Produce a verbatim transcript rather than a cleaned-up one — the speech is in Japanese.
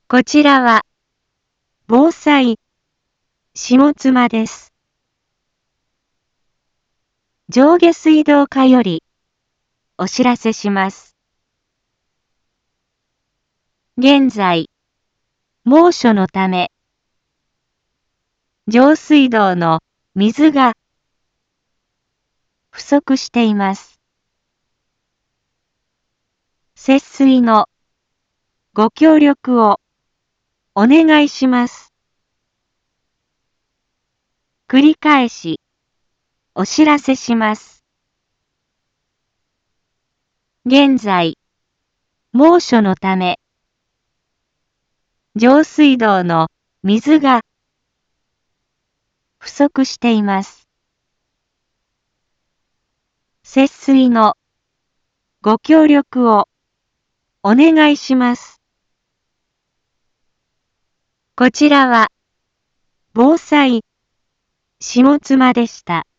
こちらは、防災、下妻です。上下水道課より、お知らせします。現在、猛暑のため、上水道の水が不足しています。節水のご協力をお願いします。繰り返し、お知らせします。現在、猛暑のため、上水道の水が不足しています。節水のご協力をお願いします。こちらは、防災、下妻でした。